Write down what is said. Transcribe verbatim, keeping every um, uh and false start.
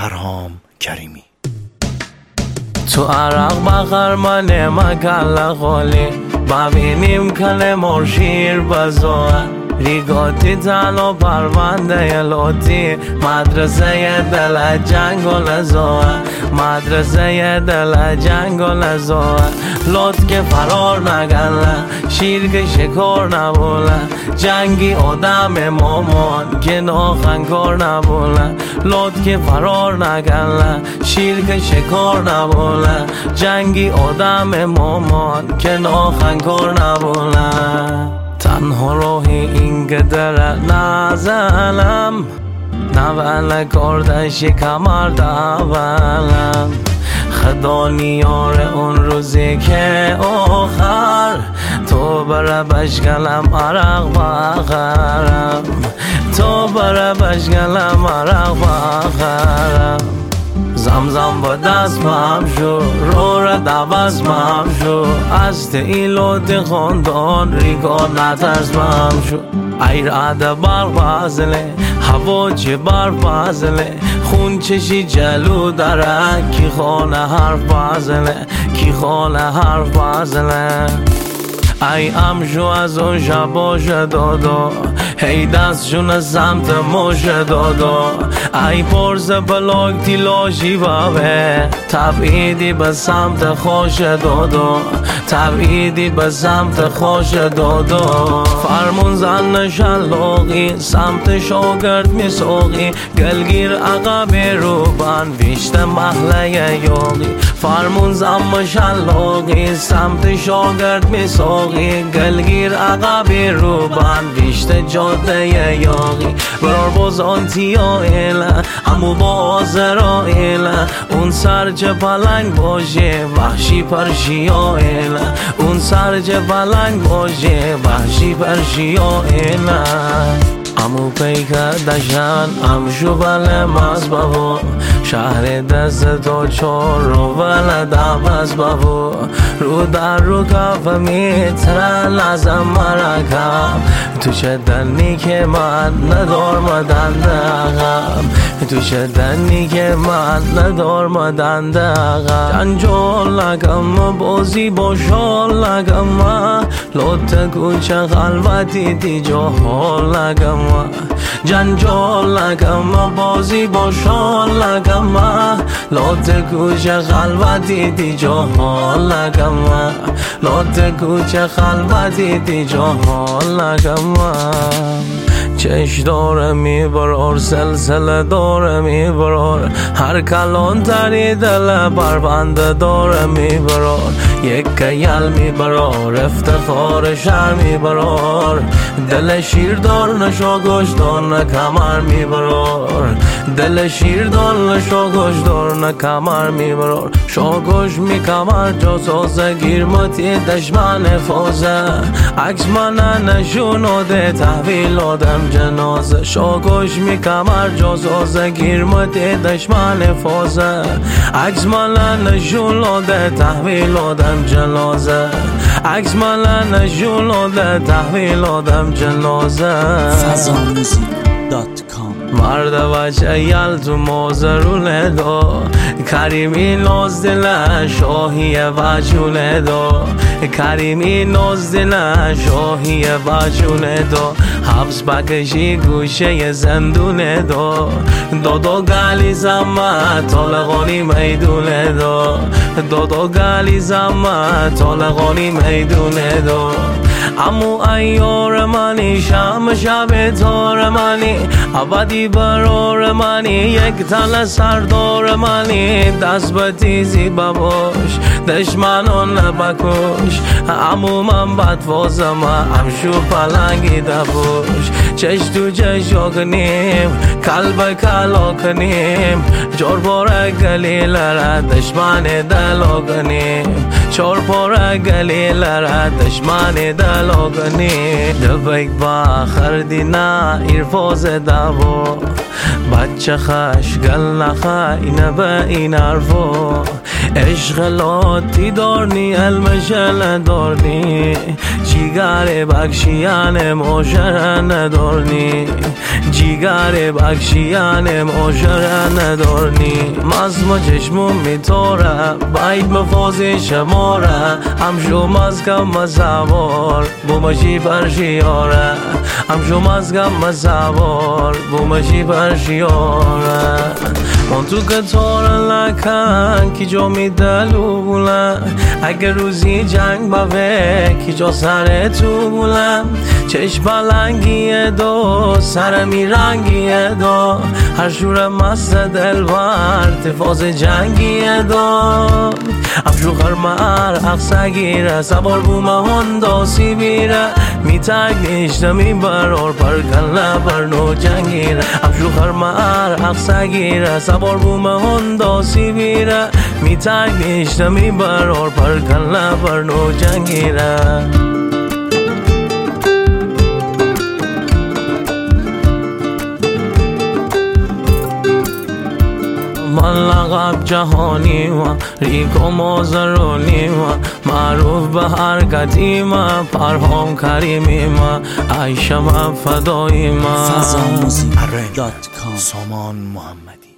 فرهام کریمی. تو عرق بغر من مگل خالی ببینیم کل مرشیر بزوه ریگاتی تن و پرونده لوتی مدرسه دل جنگ و لزوه مدرسه دل جنگ و لزوه لوت که فرار نگله شیر که شکار نبوله جنگی آدم مامان که ناخنگار نبوله لوت که فرار نگله شیر که شکار نبوله جنگی آدم مامان که ناخنگار نبوله تنها راهی این قدر نزنم نول کردش کمر دولم خدا نیار اون روزی که آخر تو بره بشگلم عرق بخرم تو بره بشگلم عرق بخرم زمزم با دستم شو رو را دوازم شو از تیلوت خاندان ریگا نترسم شو ایر عده بر بازله هوا چه بر بازله خون چشی جلو داره کی خانه حرف بازله کی خانه حرف بازله ای امشو از اون شباش دادا هی دستشون سمت مش دادا ای پرس بلاک تیلاشی بابه تبعیدی به سمت خوش دادا تبعیدی به سمت خوش دادا فرمون زن شلاقی سمت شاگرد می ساقی گلگیر عقب روبن ویشت محله یاقی فرمون زن شلاقی سمت شاگرد می ساقی گلگیر عقب روبن ویشت جاده یاقی برار باز آنتیا ایله امو باز را ایله اون سرچه پلنگ باشه وحشی پرشیا ایله اون سرچه پلنگ باشه وحشی پرشیا ایله امو پیکر دشن امشو بله مز بابا شهر دست تو چور رو ولد عوض بابا رو در رو کف میتره لازم مرکم تو چه دنی که من ندار مدن دقم تو چه دنی که من ندار مدن دقم جنجال لگم بازی باشال لگم لطه کوچه خلوتی دی جاحال لگم جنجال لگم بازی باشال لگم لطه کوچه خلوتی دی جاحال لگم لطه کوچه خلوتی دی جاحال لگم چش داره میبرار سلسله داره میبرار هر کلان تری دل بربنده داره میبرار یک کیل میبرار افتخار شهر میبرار دل شیر دار نشو گوش دار نه کمر میبرار دل شیر دار نشو گوش دار نه کمر میبرار شو گوش می کمر جا سازه گیرمتی دشمن فازه عکس من نشوناده تحویل آدم جنازه شو گوش می کمر جا سازه گیرمتی دشمن فازه عکس من نشوناده تحویل آدم جنازه عکس من نشوناده تحویل آدم جنازه فضاموزیک دات کام مرد بچه یل تو مازرونه دا کریمی ناز دل شاهی وجونه دا کریمی ناز دل شاهی وجونه دا حبس بکشی گوشه زندونه دا دادا گلی زمت طالقانی میدونه دا دادا گلی زمت طالقانی میدونه دا امو ایار منی شم شب تار منی ابدی برار منی یک تن سردار منی دست به تیزی بباش دشمنان نبکش امو من بدوازم امشو پلنگی دباش چش تو چشا کنیم کلب کلا کنیم چار پاره گلی لره دشمن دلا کنیم چار پاره گلی لره دشمن دلا کنیم دبک با خردی نه ایرفاز دوا بچه خش گل نخه اینه به این عرفا عشق لاتی دارنی علمش ندارنی جیگر بخشیان مشر ندارنی جیگر بخشیان مشر ندارنی مزم چشمون میتاره باید مفازی شماره همشو مزگم مزوار بومشی پرشیاره همشو مزگم مزوار بومشی پرشیاره من تو کتار لکن کی جا میدلو بولم اگر روزی جنگ باوه کی جا سر تو بولم چشم بلنگیه دو سر میرنگیه دو هر شور مست دلبر تفاز جنگیه دو افشو خرمر اقصگیره سوار بومه هندا سیبیره میتک نیشته میبرار پر کله بر نو جنگیره افشو خرمر اقصگیره سوار بومه هندا سیبیره میتک نیشته میبرار پر کله بر نو جنگیره من لقب جهانی و ریک و مازرونی و معروف به حرکتی و پرهام کریمی و عیشم فدایی و فضا موزیک دات کام سامان محمدی.